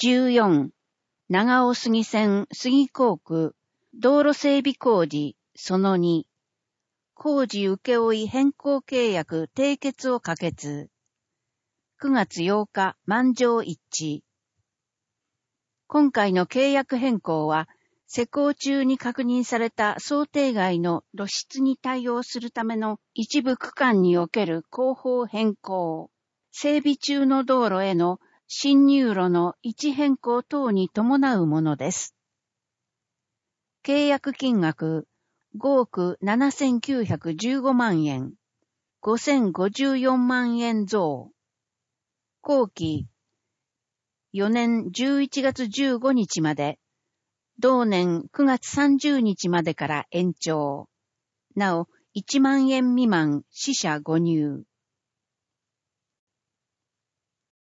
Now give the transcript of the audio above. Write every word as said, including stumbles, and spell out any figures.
じゅうよん、長尾杉線杉工区道路整備工事そのに、工事請負変更契約締結を可決。くがつようか満場一致。今回の契約変更は、施工中に確認された想定外の露出に対応するための一部区間における工法変更、整備中の道路への進入路の位置変更等に伴うものです。契約金額ごおくななせんきゅうひゃくじゅうごまんえん、ごせんごじゅうよんまんえん増。工期よねんじゅういちがつじゅうごにちまで、同年くがつさんじゅうにちまでから延長。なお、いちまんえん未満、四捨五入。